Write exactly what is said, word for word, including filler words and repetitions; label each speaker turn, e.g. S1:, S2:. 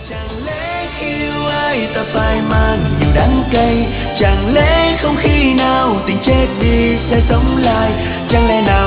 S1: Chẳng lẽ khi yêu ai ta phải mang nhiều đắng cay, chẳng lẽ không khi nào tình chết đi sẽ sống lại, chẳng lẽ nào